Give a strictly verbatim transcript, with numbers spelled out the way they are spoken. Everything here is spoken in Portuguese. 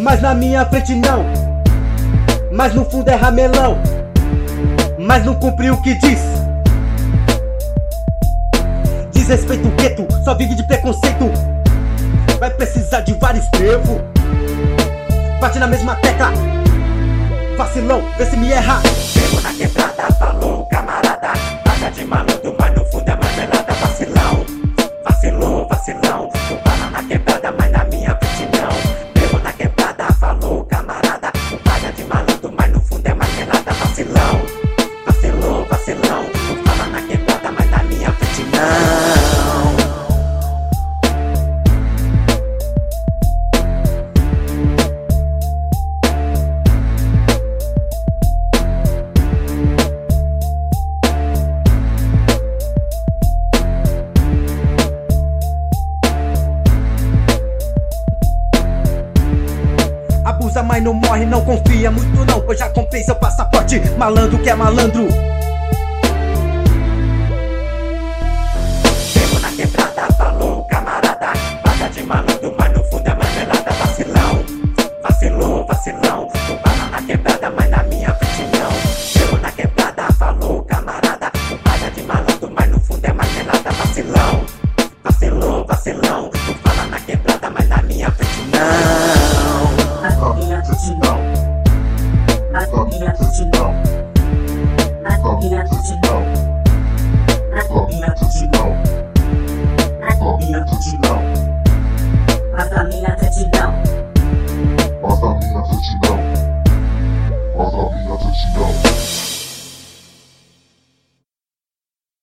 mas na minha frente não. Mas no fundo é ramelão, mas não cumpre o que diz. Desrespeita o gueto, só vive de preconceito. Vai precisar de vários trevos. Bate na mesma tecla, vacilão, vê se me erra. Chego na quebrada, falou camarada. Paga de malandro, mas no fundo é marmelada. Vacilão, vacilou, vacilão. Tu fala na quebrada, mas na minha frente não. Chego na quebrada, falou camarada. Tu paga de malandro, mas no fundo é marmelada. Vacilão, vacilou, vacilão. Tu fala na quebrada, mas na minha frente não. Abusa, mas não morre, não confia muito não, pois já comprei seu passaporte. Malandro que é malandro. Chego na quebrada, falou camarada. Paga de malandro, mas no fundo é marmelada. Vacilão, vacilou, vacilão. Tu fala na quebrada, mas na minha frente não. Chego na quebrada, falou camarada. Tu paga de malandro, mas no fundo é marmelada. Vacilão, vacilou, vacilão. Tu fala na quebrada, mas na minha frente não. Na minha frente não. Na minha frente não. Na minha frente não. Na minha frente não. Na minha frente não.